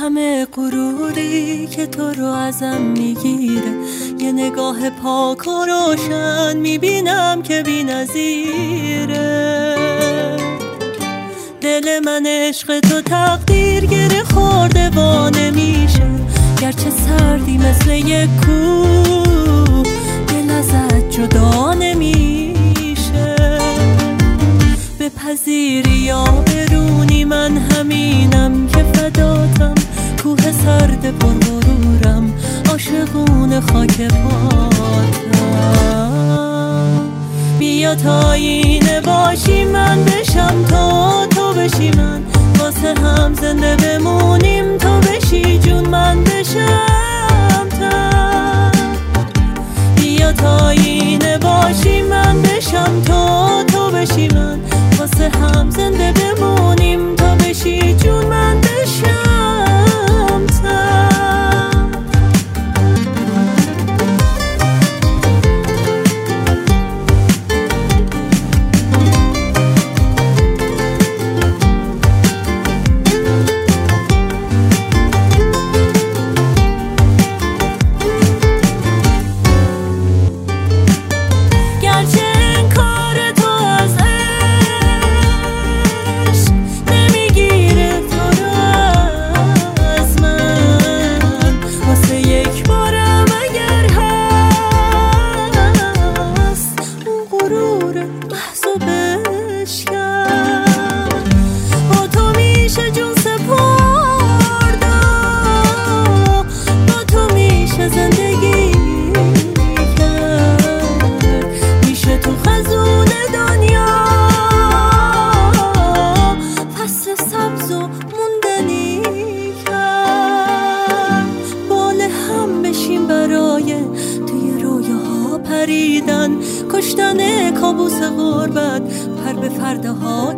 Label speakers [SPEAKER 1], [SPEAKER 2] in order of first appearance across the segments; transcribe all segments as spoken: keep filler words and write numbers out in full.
[SPEAKER 1] همه غروری که تو رو ازم میگیره، یه نگاه پاک و روشن میبینم که بی نظیره. دل من عشق تو تقدیر گره خورده و نمیشه، گرچه سردی مثل یک کوه دل ازت جدا نمیشه. بپذیری یا برونی من همینم که فداتم، کوه سرد پر غرورم عاشقون خاک پاتم. بیا تا اینه باشی من بشم تا تو بشی من، واسه هم زنده بمونیم تو بشی جون من بشم تن. بیا تا اینه باشی من بشم تا تو بشی من، واسه هم زنده بمونیم تو بشی جون من بشم تن. کشتن کابوس غربت پر به فرده ها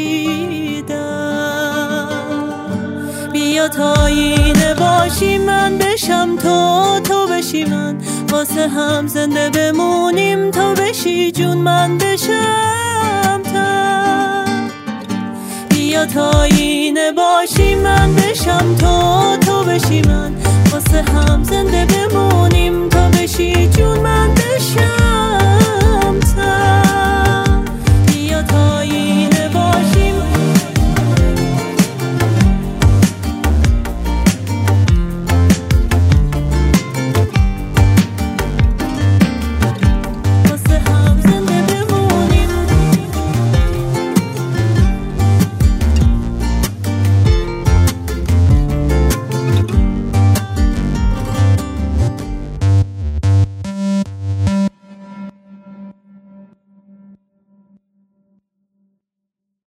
[SPEAKER 1] کشیدن. بیا تا اینه باشی من بشم تا تو بشی من، واسه هم زنده بمونیم تو بشی جون من بشم تن. بیا تا اینه باشی من بشم تا تو بشی من، واسه هم زنده بمونیم